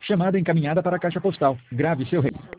Chamada encaminhada para a caixa postal. Grave seu